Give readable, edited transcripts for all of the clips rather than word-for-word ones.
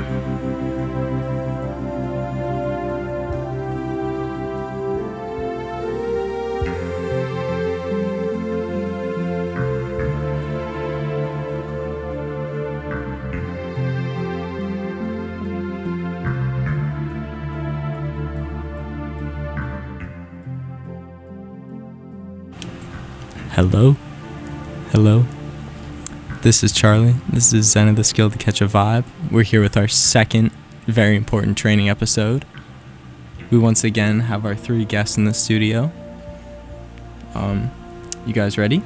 Hello? Hello? This is Charlie. This is Zen of the Skill to Catch a Vibe. We're here with our second very important training episode. We once again have our 3 guests in the studio. You guys ready?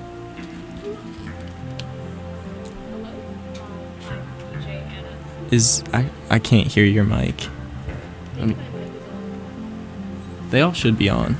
I can't hear your mic. They all should be on.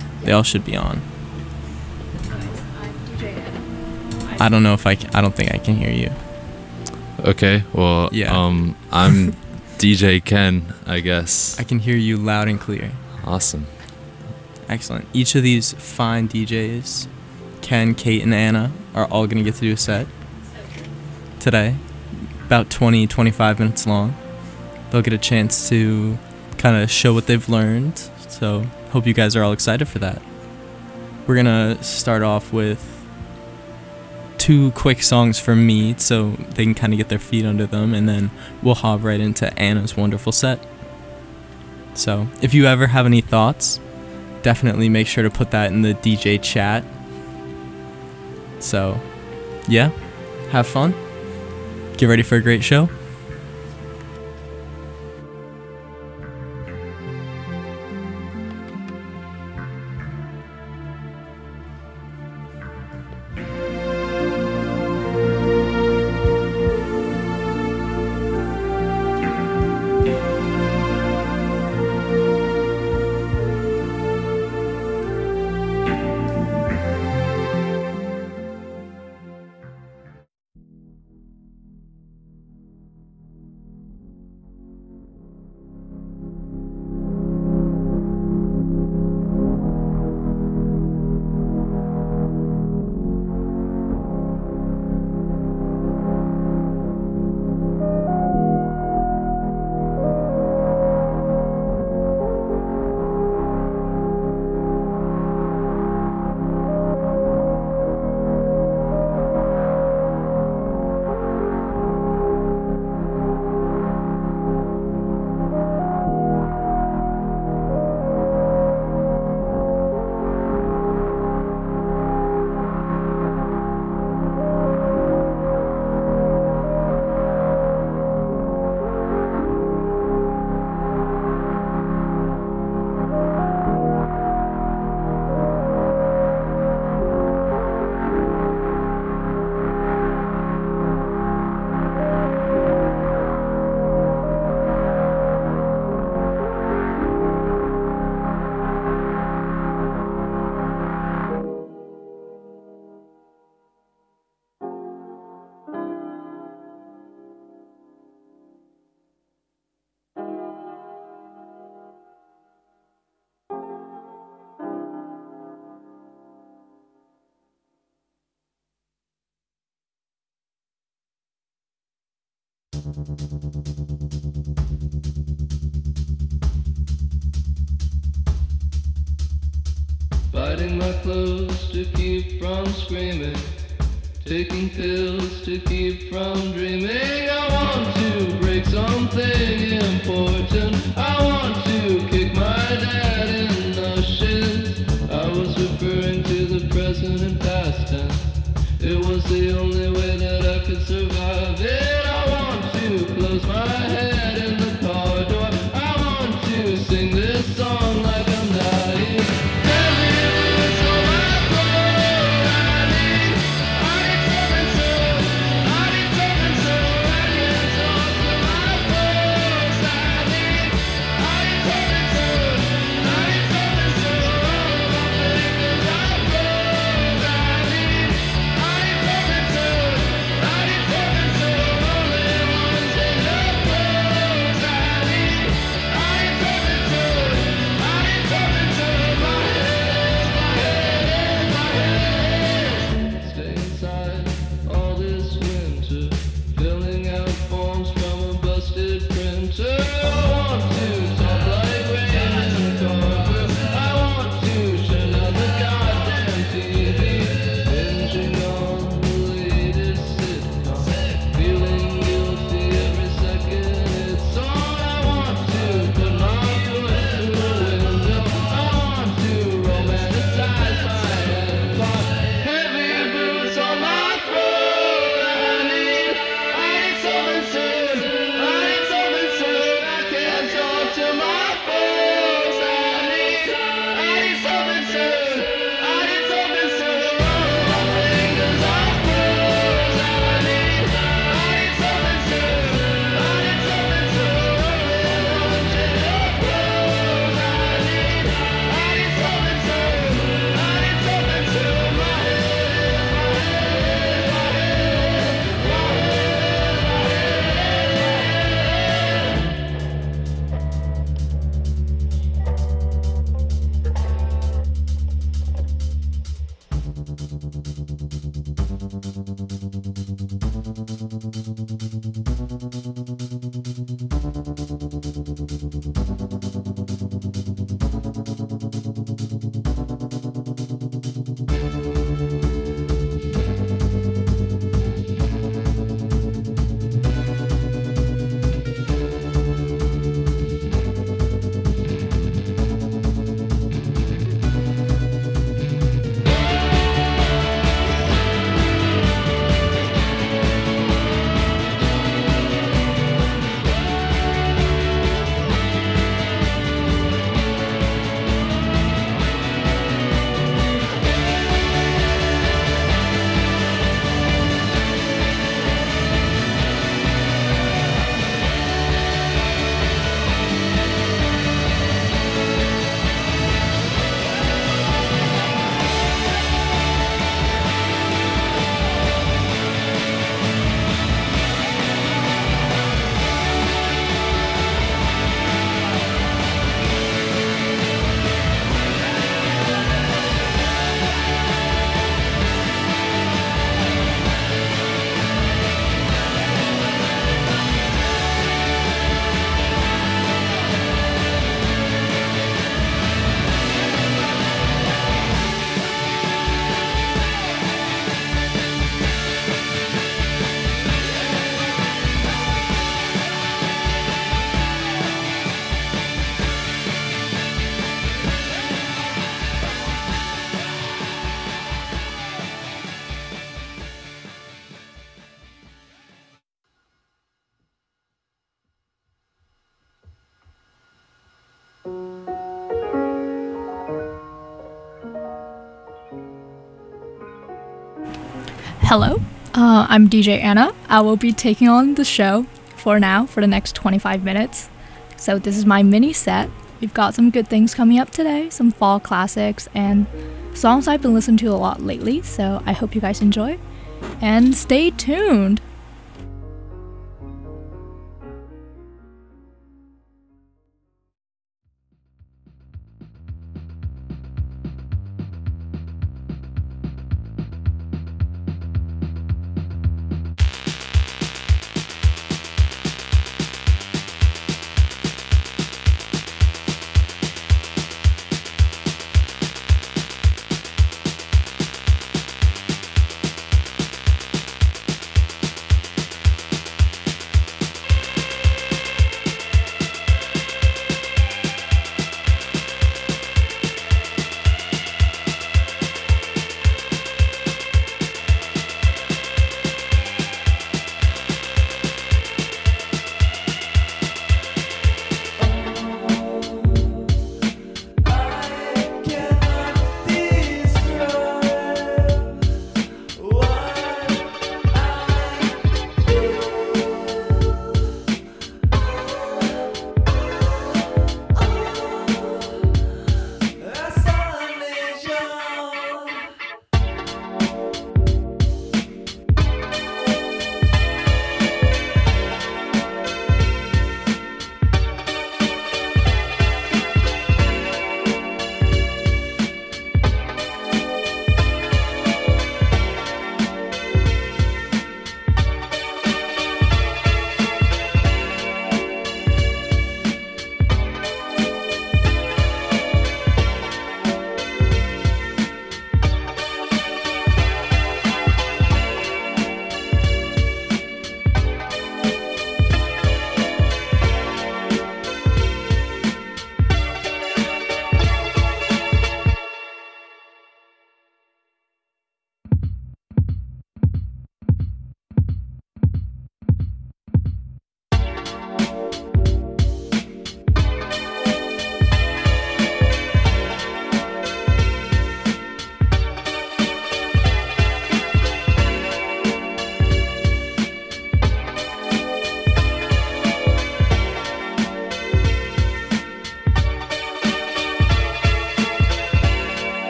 I don't know if I don't think I can hear you. Okay, well, Yeah. I'm DJ Ken, I guess. I can hear you loud and clear. Awesome. Excellent. Each of these fine DJs, Ken, Kate, and Anna, are all going to get to do a set today, about 20-25 minutes long. They'll get a chance to kind of show what they've learned, so hope you guys are all excited for that. We're going to start off with 2 quick songs from me so they can kind of get their feet under them, and then we'll hop right into Anna's wonderful set. So if you ever have any thoughts, definitely make sure to put that in the DJ chat. So yeah, have fun, get ready for a great show. Biting my clothes to keep from screaming, taking pills to keep from dreaming. I want to break something important. I want to kick my dad in the shins. I was referring to the present and past tense. It was the only way that I could survive it. I want to close my head in the car door. I want to sing this song like I'm dying. I Hello, I'm DJ Anna. I will be taking on the show for the next 25 minutes. So this is my mini set. We've got some good things coming up today, some fall classics and songs I've been listening to a lot lately, so I hope you guys enjoy. And stay tuned!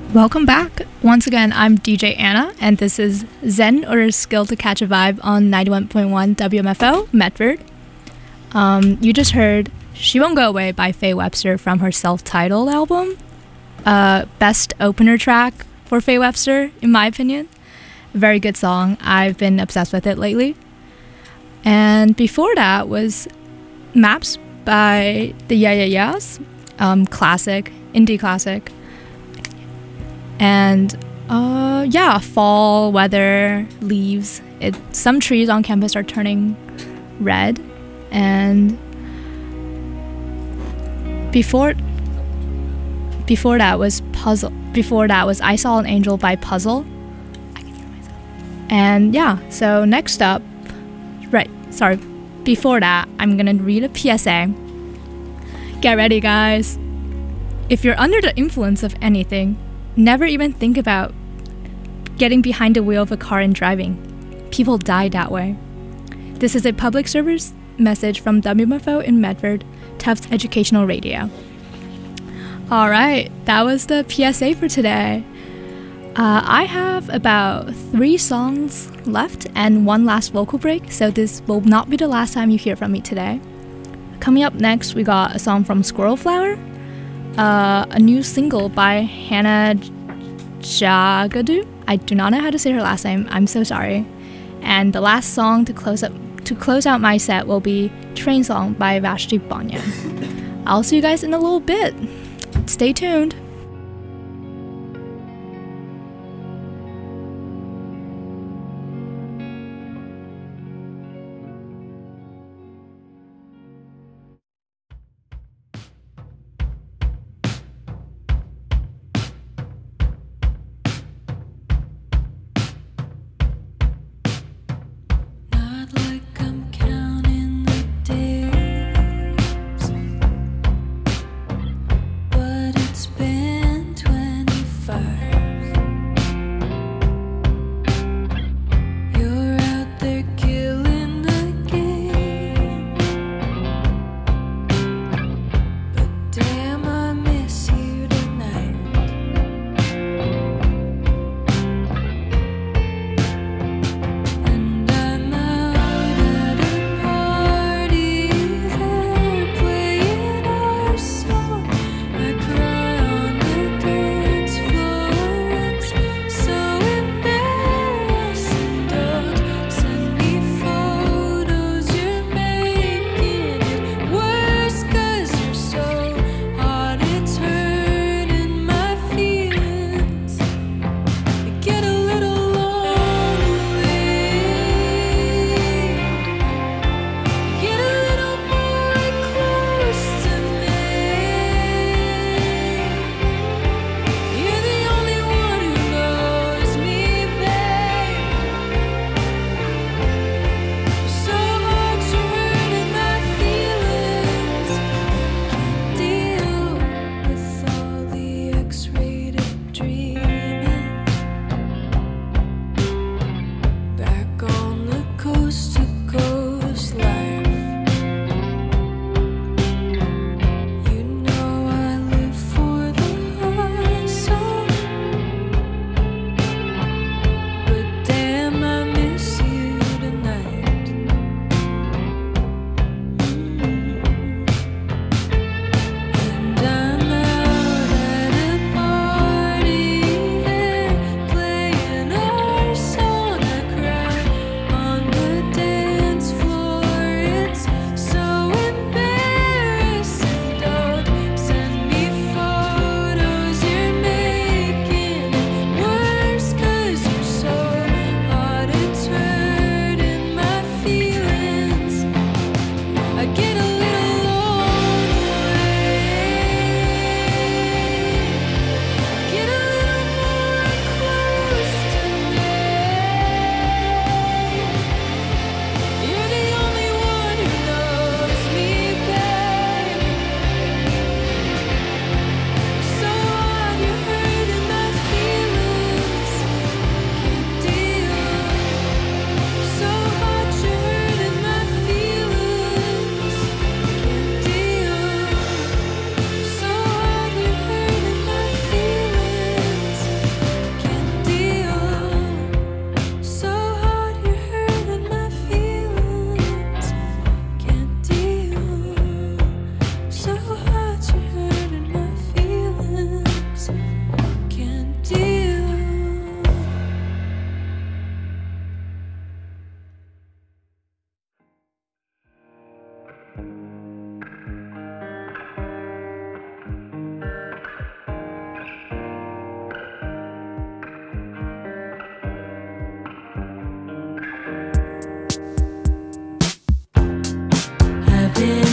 Welcome back. Once again, I'm DJ Anna, and this is Zen or Skill to Catch a Vibe on 91.1 WMFO, Medford. You just heard She Won't Go Away by Faye Webster from her self-titled album. Best opener track for Faye Webster, in my opinion. Very good song. I've been obsessed with it lately. And before that was Maps by the Yeah Yeah Yeahs. Classic, indie classic. And fall weather, leaves. Some trees on campus are turning red. And before that was Puzzle. Before that was I Saw an Angel by Puzzle. I can hear myself. And so next up, before that, I'm gonna read a PSA. Get ready, guys. If you're under the influence of anything, never even think about getting behind the wheel of a car and driving. People die that way. This is a public service message from WMFO in Medford, Tufts Educational Radio. Alright, that was the PSA for today. I have about 3 songs left and one last vocal break, so this will not be the last time you hear from me today. Coming up next, we got a song from Squirrel Flower, a new single by Hannah Jagadu. I do not know how to say her last name, I'm so sorry. And the last song to close out my set will be Train Song by Vashti Banyan. I'll see you guys in a little bit. Stay tuned. Not like I'm counting the days, but it's been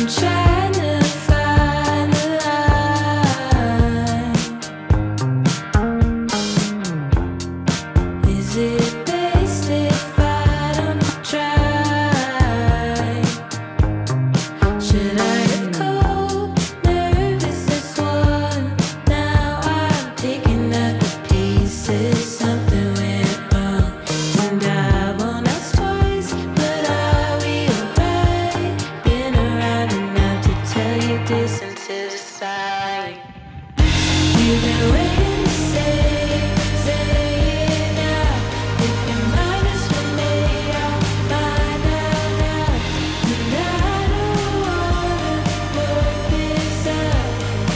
trying to find the line. Is it best if I don't try? Should I have called nervous one? Now I'm picking up the pieces. Something went wrong, and I won't ask twice. But are we alright? Been around enough to tell you distances aside. You've been waiting to say it now. If your mind is for me, I'll find out now. And I don't wanna work this out.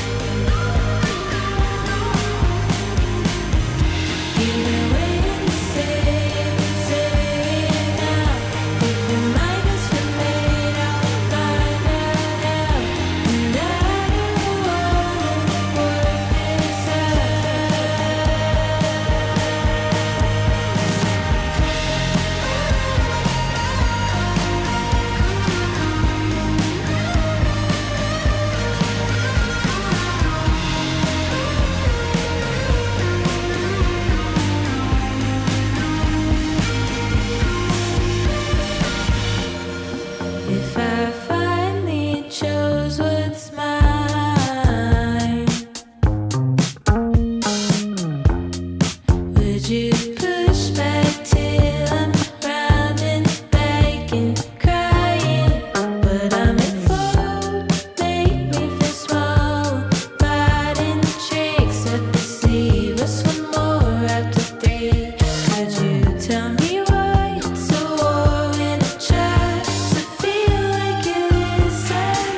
You've been waiting to say it now. If your mind is for me, I'll find out now. And I don't wanna work this If I finally chose what's mine, would you push back till I'm round and back and crying? But I'm at fault, make me feel small. Fighting tricks up the sleeve. What's one more after three? Could you tell me why it's a war when I try to feel like you listen?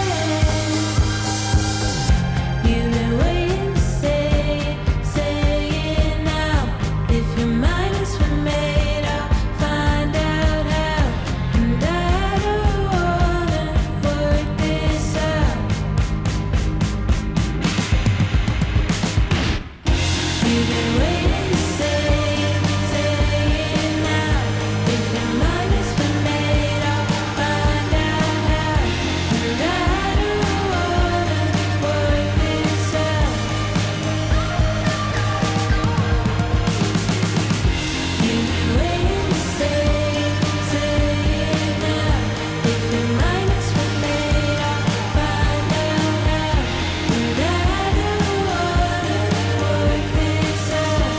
You've been waiting to say it now. If your mind is for me, I'll find out how. And I don't wanna work this out. You've been waiting to say it now. If your mind is for me, I'll find out how. And I don't wanna work this out. You've been waiting to say it now. If your mind is for me, I'll find out how. And I don't wanna work this out.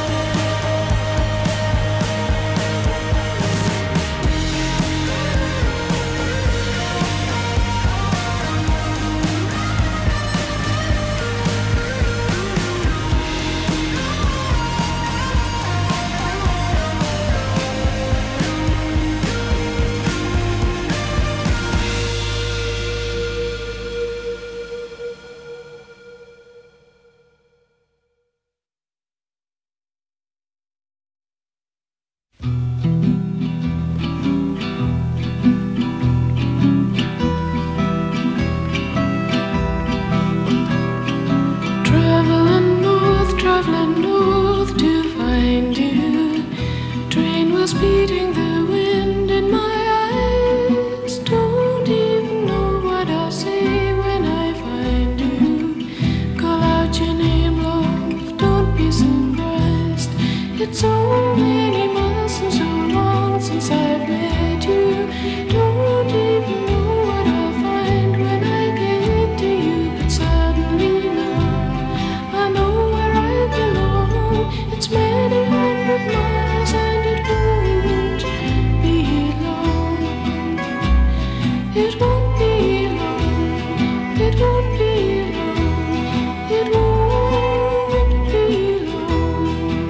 Traveling north to find you. Train was beating the wind in my eyes. Don't even know what I'll say when I find you. Call out your name, love, don't be surprised. It's so many months and so long since I've met you. Don't even know what I'll find when I get to you. But suddenly now I know where I belong. It's many hundred miles and it won't be long. It won't be long. It won't be long. It won't be long.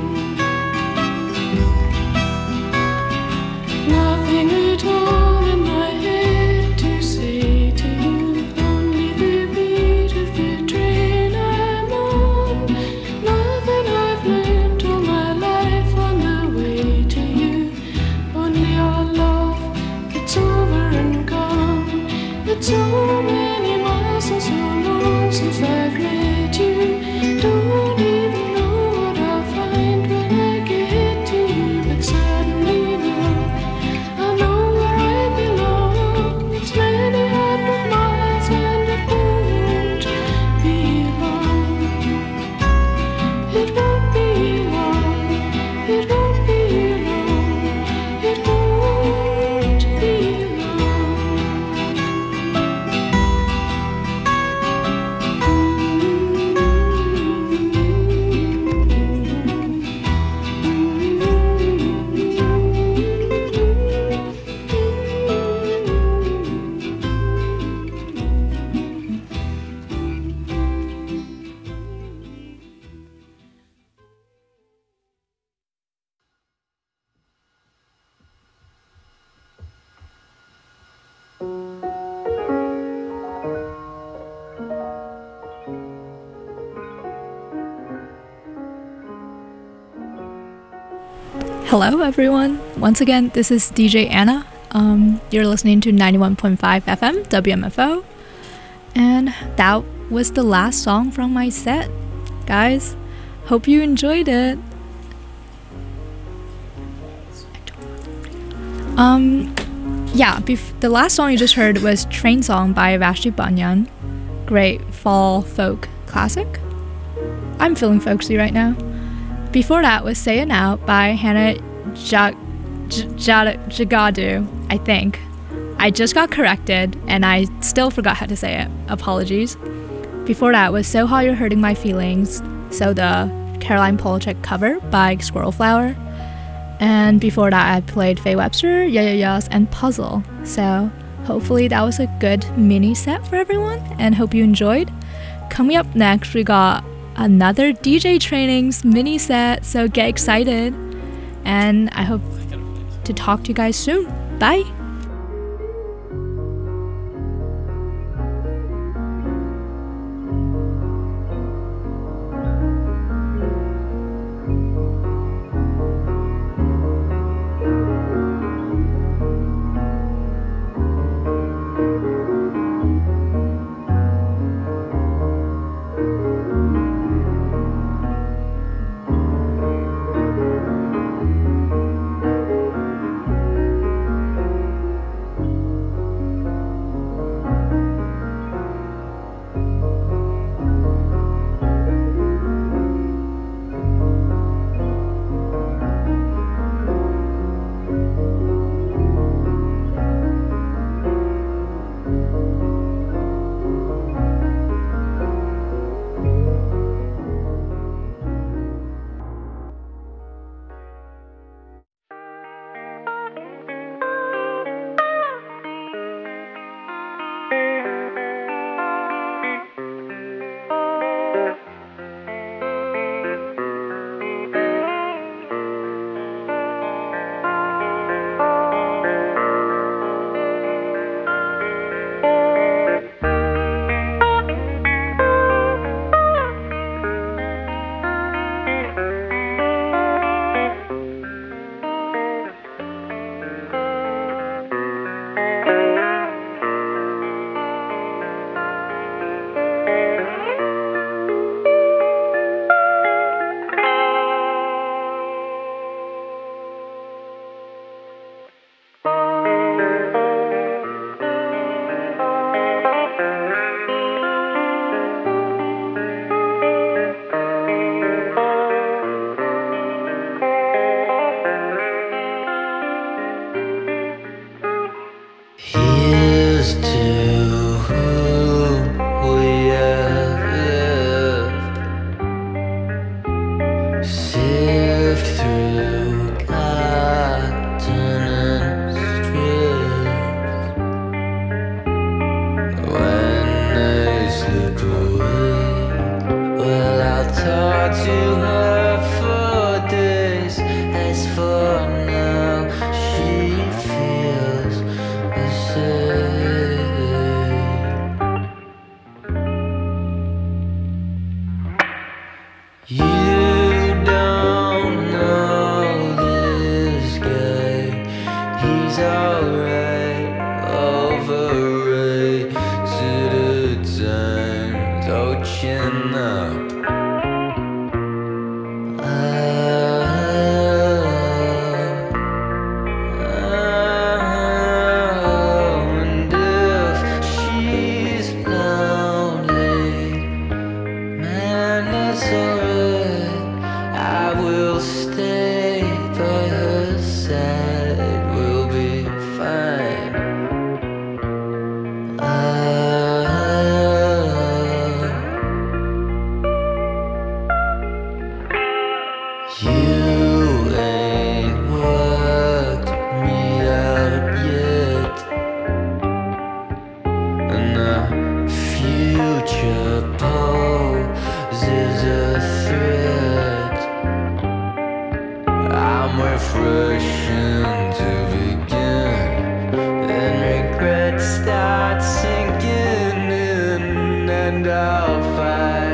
Nothing at all in my head to say to you. Only the beat of the train I'm on. Nothing I've learned all my life on the Hello, everyone. Once again, this is DJ Anna. You're listening to 91.5 FM WMFO, and that was the last song from my set. Guys, hope you enjoyed it. The last song you just heard was Train Song by Vashti Bunyan. Great fall folk classic. I'm feeling folksy right now. Before that was Say It Now by Hannah Jagadu, I think. I just got corrected and I still forgot how to say it. Apologies. Before that was So How You're Hurting My Feelings, so the Caroline Polachek cover by Squirrel Flower. And before that I played Faye Webster, Yeah Yeah Yeahs, and Puzzle. So hopefully that was a good mini set for everyone and hope you enjoyed. Coming up next we got another DJ Trainings mini set, so get excited. And I hope to talk to you guys soon. Bye!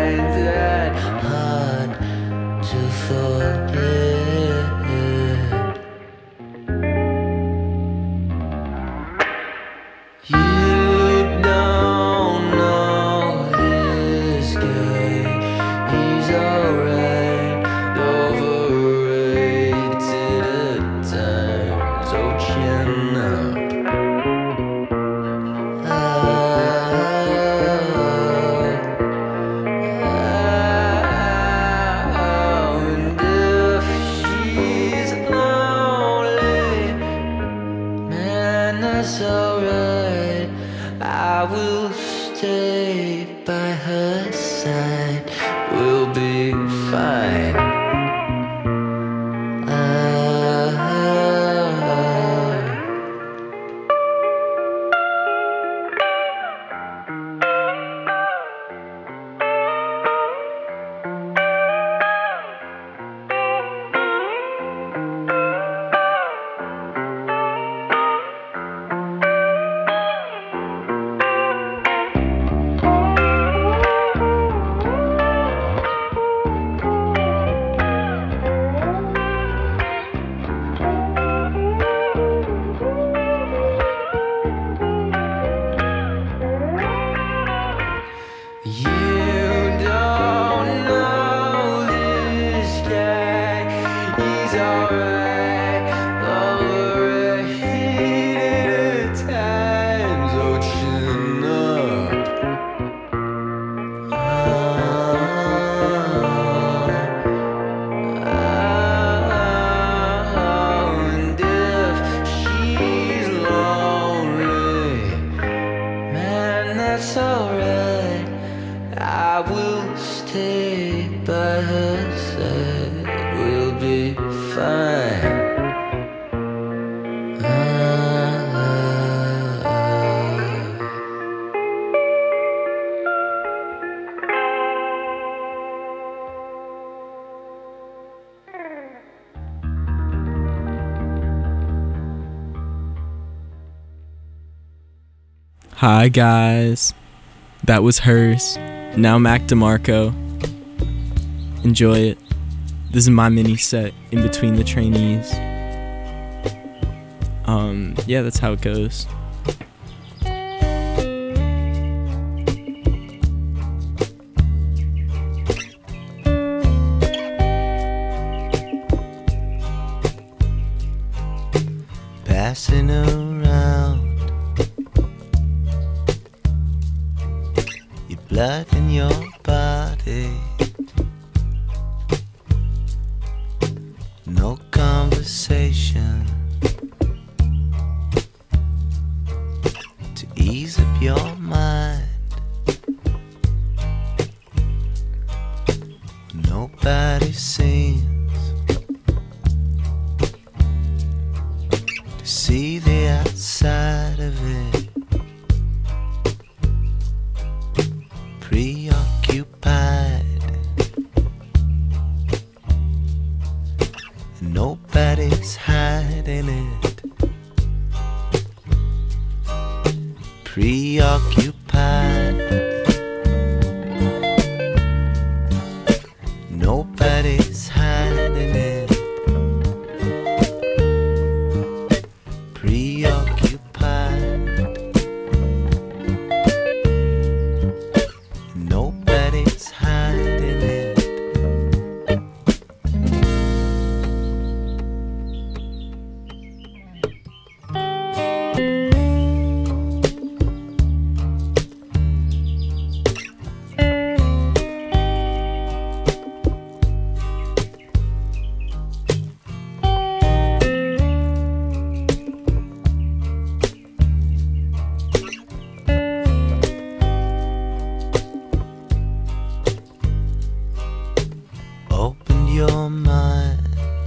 Forget fine. Hi guys, that was hers. Now Mac DeMarco. Enjoy it. This is my mini set in between the trainees. Yeah, that's how it goes. Passing around your blood in your body. No conversation to ease up your mind. Nobody seems to see the outside of it. Preoccupied. Nobody's hiding it. Preoccupied. Nobody's hiding it. Preoccupied. Nobody's hiding it. Open your mind,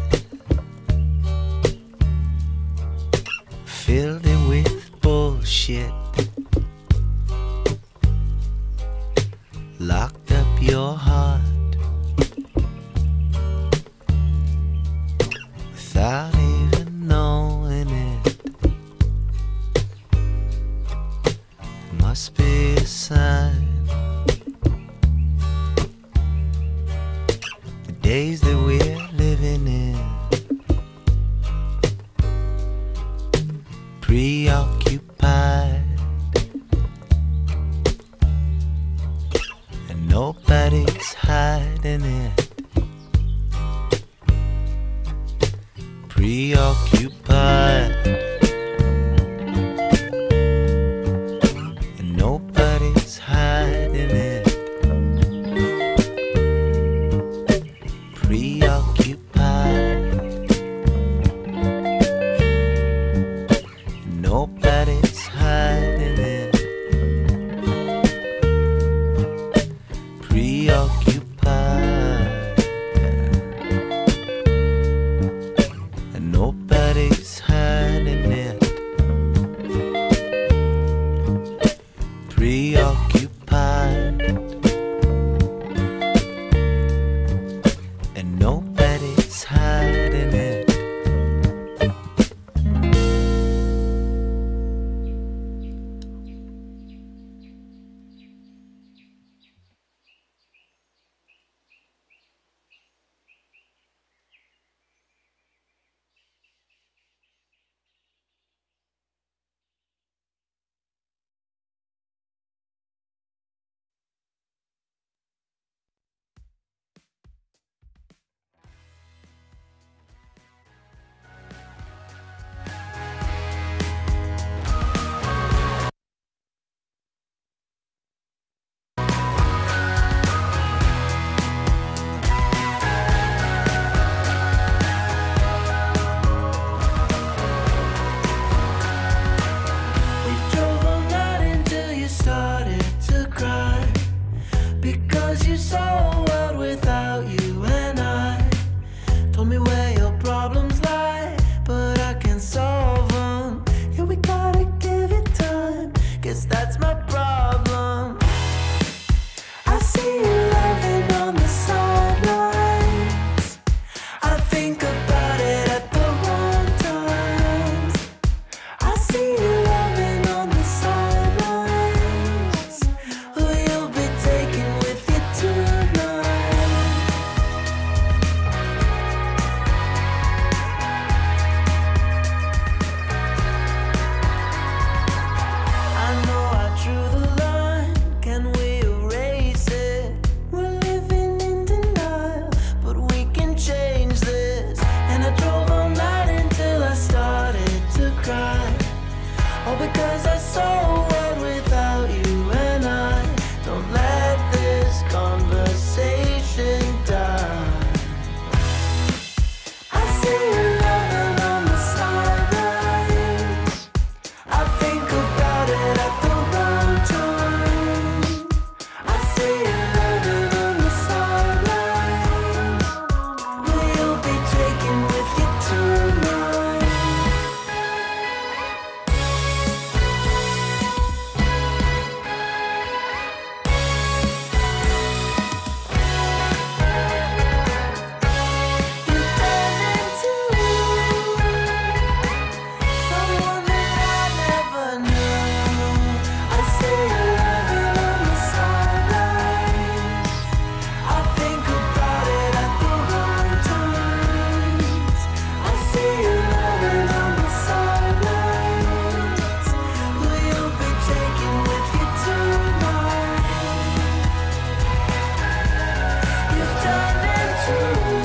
filled it with bullshit. Locked up your heart without even knowing it. Must be a sign. The days that we're living in, preoccupied, and nobody's hiding it. Preoccupied, and nobody's hiding it. Preoccupied, nobody's hiding it. Preoccupied, and nobody's hiding. problems lie, but I can solve them. Yeah, we gotta give it time, 'cause that's my problem. I see you laughing on the sidelines. I think about it at the wrong times. I see you laughing on the sidelines. Who you'll be taking with you tonight? I know I drew the line. Can we erase it? We're living in denial, but we can change this. And I drove all night until I started to cry. All because I saw a world without you, and I don't let this conversation die. I see you laughing on the sidelines. I think about it at the wrong time. I see you laughing on the sidelines. Who you'll be taking with you tonight? You've turned into someone that I never knew. I see you laughing on the sidelines. I think about it at the wrong times. I see you laughing on the sidelines. Who you'll be taking with you tonight? You've turned into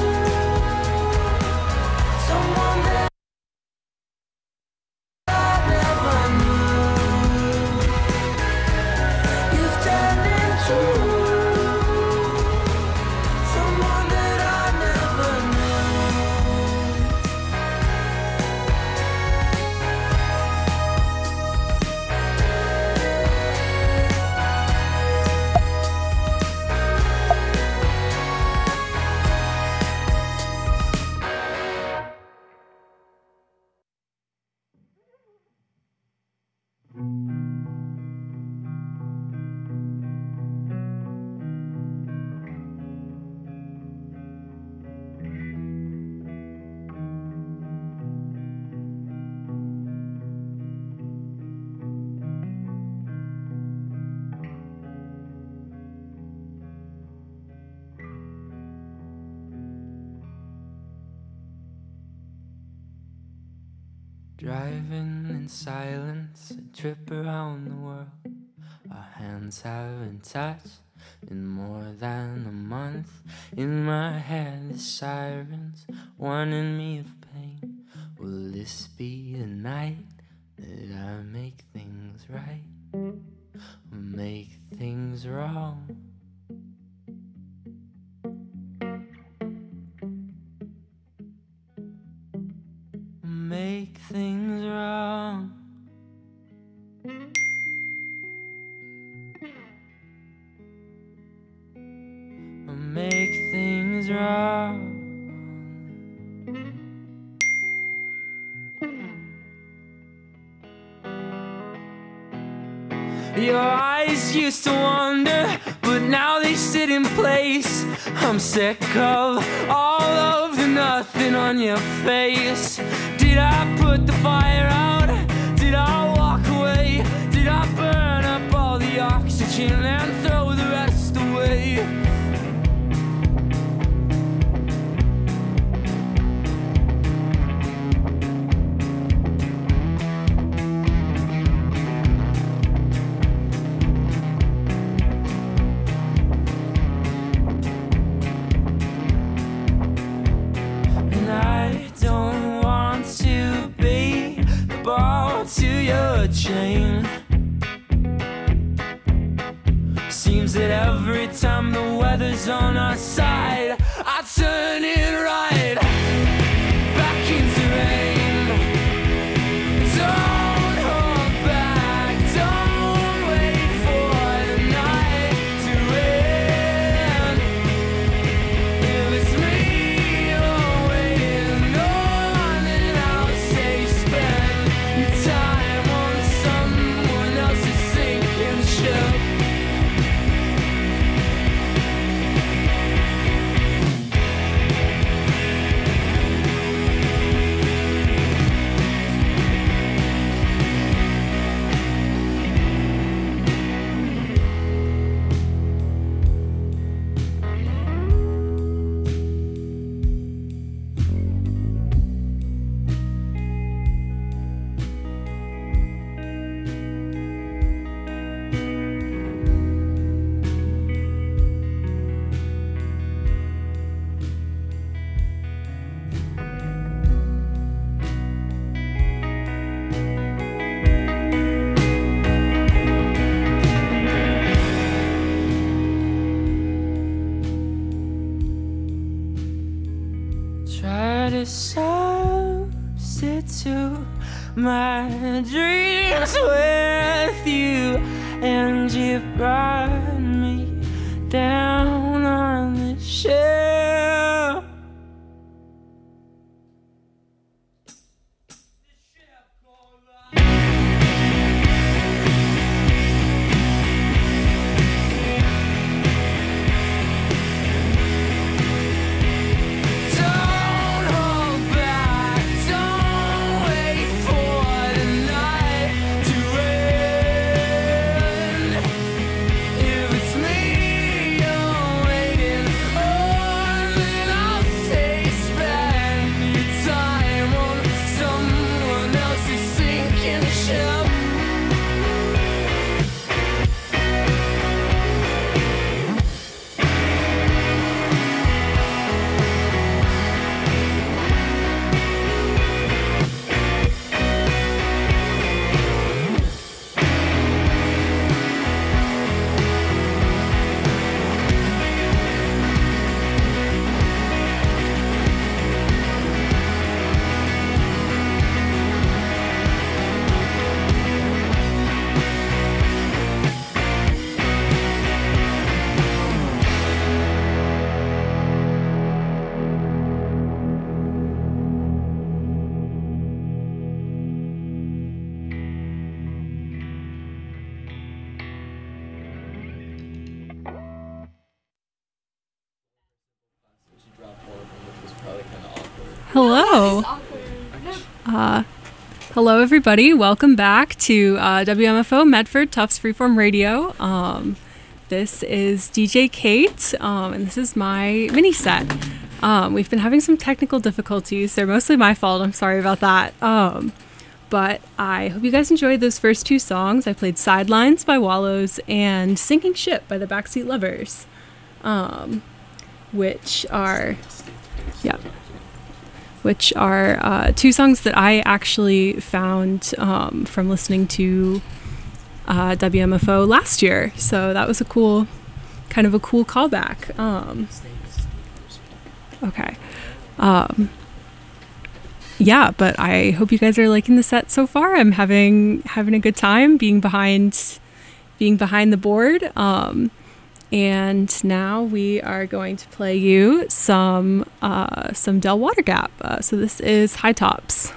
someone that I never knew. You've turned into someone that I never knew. Driving in silence, a trip around the world. Our hands haven't touched in more than a month. In my head, the sirens warning me of pain. Will this be the night that I make things right? Or make things wrong? Make things wrong. Make things wrong. Your eyes used to wander, but now they sit in place. I'm sick of all of the nothing on your face. Did I put the fire out? Did I walk away? Did I burn up all the oxygen and throw the rest away? And I don't want to be the ball to your chain. Seems that every time the weather's on our side, I turn it right back into rain. Don't hold back, don't wait for the night to end. If it's me you're waiting on, into my dreams with you, and you brought me down on the shelf. Hello. Hello, everybody. Welcome back to WMFO Medford Tufts Freeform Radio. This is DJ Kate, and this is my mini set. We've been having some technical difficulties. They're mostly my fault. I'm sorry about that. But I hope you guys enjoyed those first two songs. I played Sidelines by Wallows and Sinking Ship by the Backseat Lovers, which are two songs that I actually found from listening to WMFO last year. So that was a cool callback. Okay. Yeah, but I hope you guys are liking the set so far. I'm having a good time being behind the board. And now we are going to play you some Del Water Gap. So this is High Tops.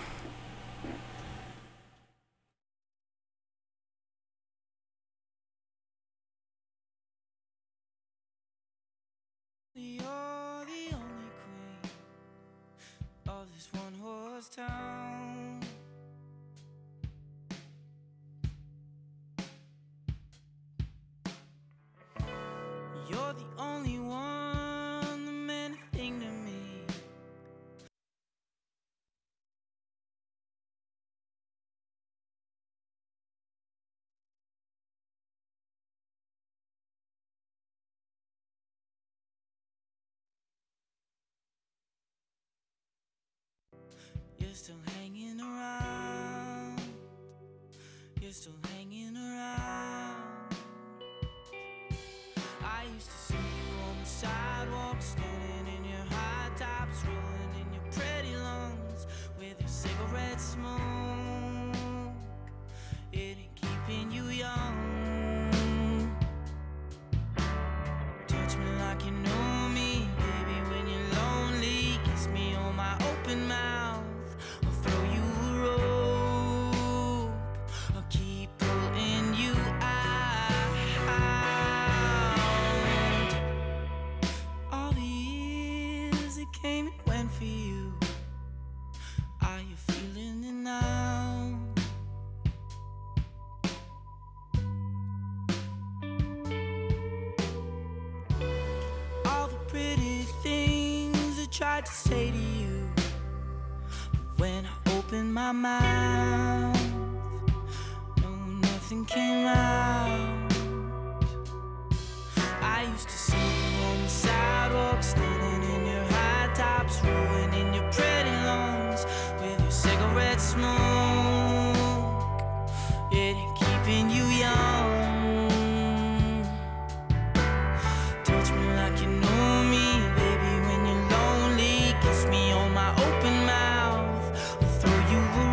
You're the only queen of this one-horse town. You're the only one that meant a thing to me. You're still hanging around. You're still hanging around. I used to see you on the sidewalk, standing in your high tops, rolling in your pretty lungs with your cigarette smoke. It ain't keeping you young. Touch me like you know me, baby, when you're lonely. Kiss me on my open mouth. I'll throw you a rope. I'll keep pulling you out. All the years that came and went for you, are you feeling it now? All the pretty things I tried to say to you, but when I opened my mouth, no, nothing came out. I used to see you on the sidewalk, standing in your high tops, rolling in your pretty lungs with your cigarette smoke. It ain't keeping you young. Touch me like you know me, baby, when you're lonely. Kiss me on my open mouth. I'll throw you a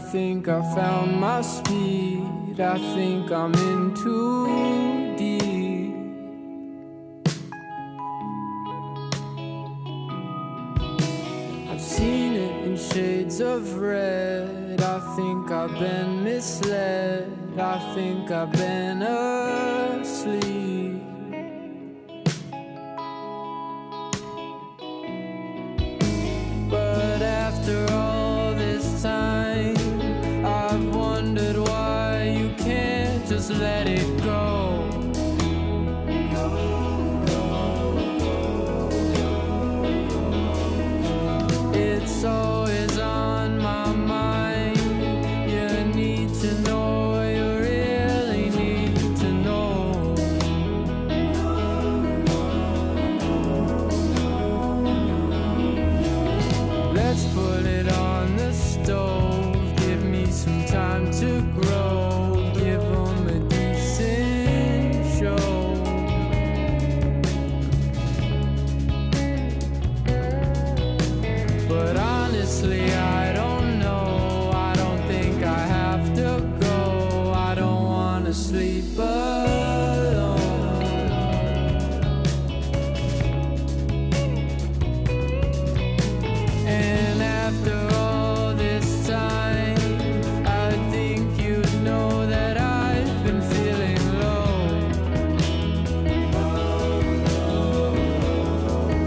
think I found my speed. I think I'm in too deep. I've seen it in shades of red. I think I've been misled. I think I've been asleep. But after all this time, I've wondered why you can't just let it go. It's always on.